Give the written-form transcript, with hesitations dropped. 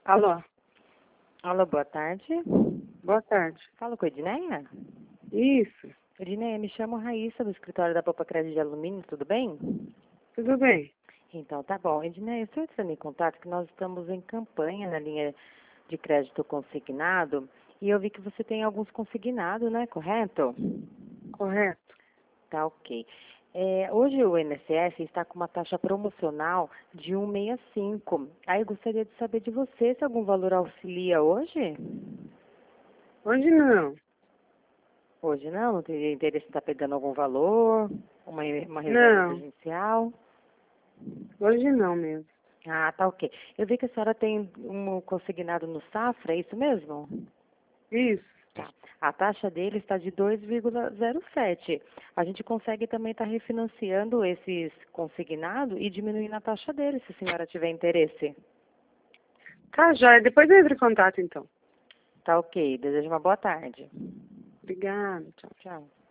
Alô, Alô, boa tarde. boa tarde. Falo com a Edneia? Isso, Edneia, me chamo Raíssa, do escritório da Popa Crédito de Alumínio, tudo bem? tudo bem? Então, tá bom. Edneia, estou entrando em contato que nós estamos em campanha na linha de crédito consignado e eu vi que você tem alguns consignados, né? Correto? Correto. Tá, ok. Hoje o INSS está com uma taxa promocional de 1,65. Aí eu gostaria de saber de você se algum valor auxilia hoje? Hoje não. Hoje não teria interesse em estar pegando algum valor, uma reserva Não, emergencial? hoje não mesmo. Ah, tá ok. Eu vi que a senhora tem um consignado no Safra, é isso mesmo? Isso. Tá. A taxa dele está de 2,07. A gente consegue também estar refinanciando esses consignados e diminuindo a taxa dele, se a senhora tiver interesse. Tá, joia. Depois eu entro em contato, então. Tá ok. Desejo uma boa tarde. Obrigada, tchau. Tchau.